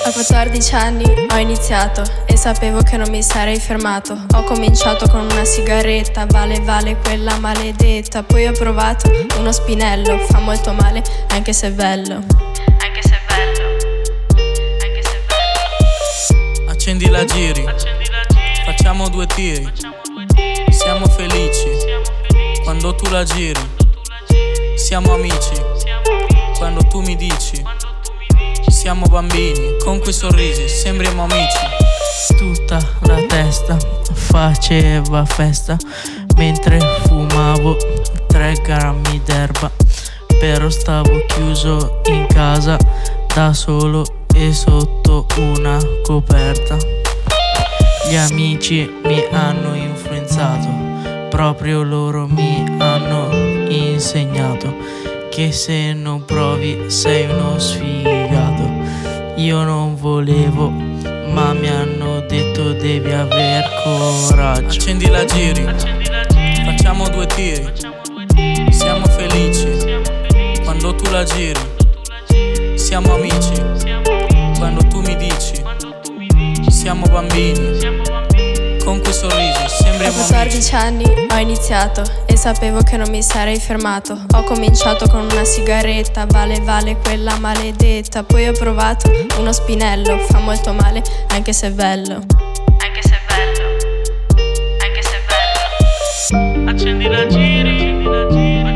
A 14 anni ho iniziato e sapevo che non mi sarei fermato. Ho cominciato con una sigaretta, vale quella maledetta. Poi ho provato uno spinello, fa molto male anche se è bello. Anche se è bello, anche se è bello. Accendi la giri, facciamo 2 tiri. Siamo felici quando tu la giri. Siamo amici quando tu mi dici. Siamo bambini, con quei sorrisi sembriamo amici. Tutta la testa faceva festa mentre fumavo 3 grammi d'erba. Però stavo chiuso in casa da solo e sotto una coperta. Gli amici mi hanno influenzato, proprio loro mi hanno insegnato che se non provi sei uno sfigato. Io non volevo, ma mi hanno detto devi aver coraggio. Accendi la giri, facciamo 2 tiri. Siamo felici quando tu la giri. Siamo amici quando tu mi dici. Siamo bambini, con quei sorrisi sembriamo amici. A 14 anni ho iniziato e sapevo che non mi sarei fermato. Ho cominciato con una sigaretta, vale quella maledetta. Poi ho provato uno spinello, fa molto male anche se è bello. Anche se è bello, anche se è bello. Accendi la giri,